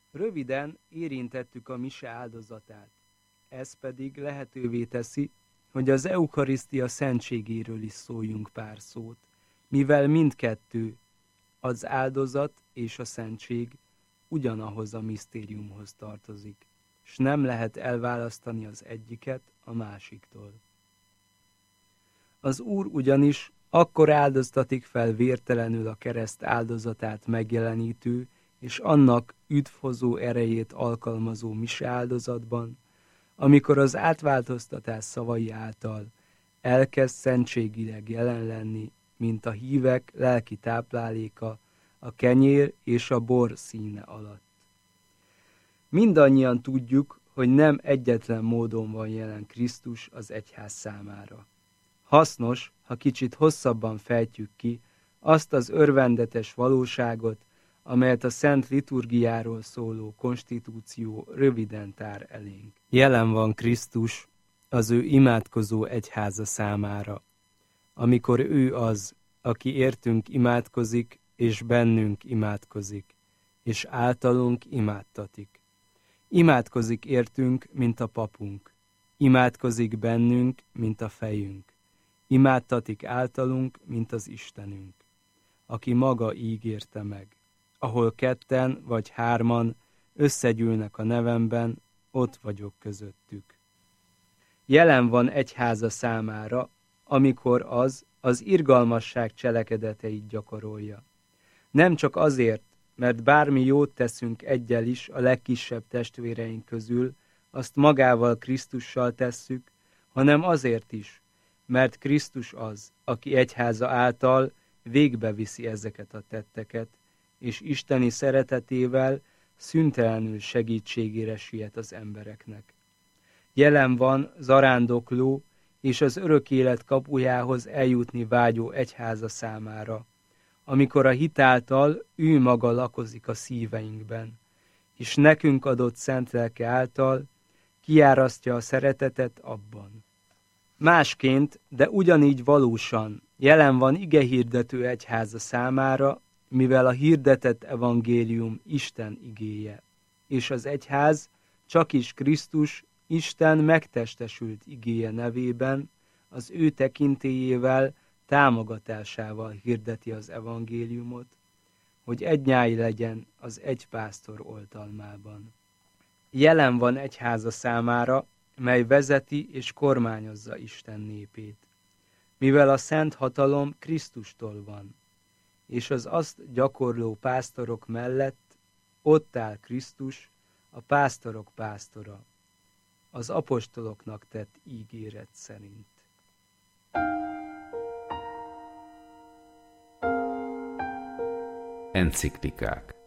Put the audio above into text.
Röviden érintettük a mise áldozatát. Ez pedig lehetővé teszi, hogy az eukarisztia szentségéről is szóljunk pár szót, mivel mindkettő, az áldozat és a szentség ugyanahoz a misztériumhoz tartozik, s nem lehet elválasztani az egyiket a másiktól. Az Úr ugyanis akkor áldoztatik fel vértelenül a kereszt áldozatát megjelenítő és annak üdvhozó erejét alkalmazó mise áldozatban, amikor az átváltoztatás szavai által elkezd szentségileg jelen lenni, mint a hívek lelki tápláléka a kenyér és a bor színe alatt. Mindannyian tudjuk, hogy nem egyetlen módon van jelen Krisztus az egyház számára. Hasznos, ha kicsit hosszabban fejtjük ki azt az örvendetes valóságot, amelyet a Szent Liturgiáról szóló konstitúció röviden tár elénk. Jelen van Krisztus az ő imádkozó egyháza számára, amikor ő az, aki értünk imádkozik, és bennünk imádkozik, és általunk imádtatik. Imádkozik értünk, mint a papunk, imádkozik bennünk, mint a fejünk, imádtatik általunk, mint az Istenünk, aki maga ígérte meg. Ahol ketten vagy hárman összegyűlnek a nevemben, ott vagyok közöttük. Jelen van egyháza számára, amikor az irgalmasság cselekedeteit gyakorolja. Nem csak azért, mert bármi jót teszünk eggyel is a legkisebb testvéreink közül, azt magával Krisztussal tesszük, hanem azért is, mert Krisztus az, aki egyháza által végbeviszi ezeket a tetteket, és isteni szeretetével szüntelenül segítségére siet az embereknek. Jelen van zarándokló és az örök élet kapujához eljutni vágyó egyháza számára, amikor a hit által ő maga lakozik a szíveinkben, és nekünk adott szent lelke által kiárasztja a szeretetet abban. Másként, de ugyanígy valósan jelen van igehirdető egyháza számára, mivel a hirdetett evangélium Isten igéje, és az egyház csakis Krisztus Isten megtestesült igéje nevében, az ő tekintélyével, támogatásával hirdeti az evangéliumot, hogy egynyáj legyen az egy pásztor oltalmában. Jelen van egyháza számára, mely vezeti és kormányozza Isten népét, mivel a szent hatalom Krisztustól van, és az azt gyakorló pásztorok mellett ott áll Krisztus, a pásztorok pásztora, az apostoloknak tett ígéret szerint. Enciklikák.